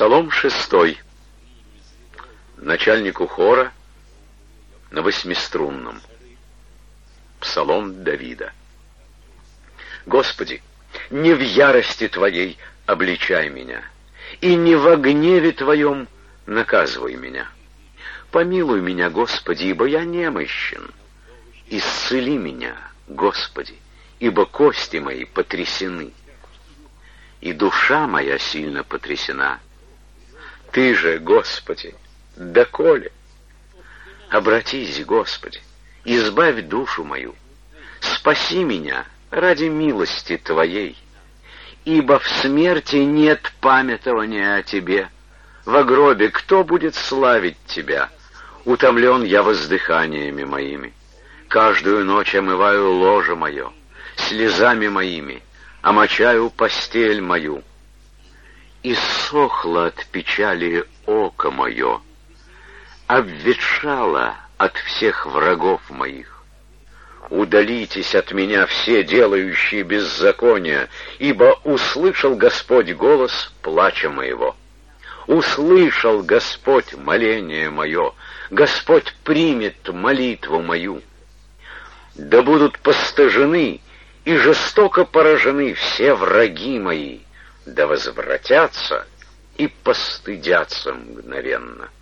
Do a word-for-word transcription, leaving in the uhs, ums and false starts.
Псалом шестой. Начальнику хора на восьмиструнном. Псалом Давида. Господи, не в ярости Твоей обличай меня, и не во гневе Твоем наказывай меня. Помилуй меня, Господи, ибо я немощен. Исцели меня, Господи, ибо кости мои потрясены, и душа моя сильно потрясена. Ты же, Господи, доколе? Обратись, Господи, избавь душу мою, спаси меня ради милости Твоей, ибо в смерти нет памятования о Тебе. Во гробе кто будет славить Тебя? Утомлен я воздыханиями моими. Каждую ночь омываю ложе мое, слезами моими омочаю постель мою. Иссохло от печали око мое, обветшало от всех врагов моих. Удалитесь от меня все делающие беззакония, ибо услышал Господь голос плача моего. Услышал Господь моление мое, Господь примет молитву мою. Да будут постыжены и жестоко поражены все враги мои, да возвратятся и постыдятся мгновенно.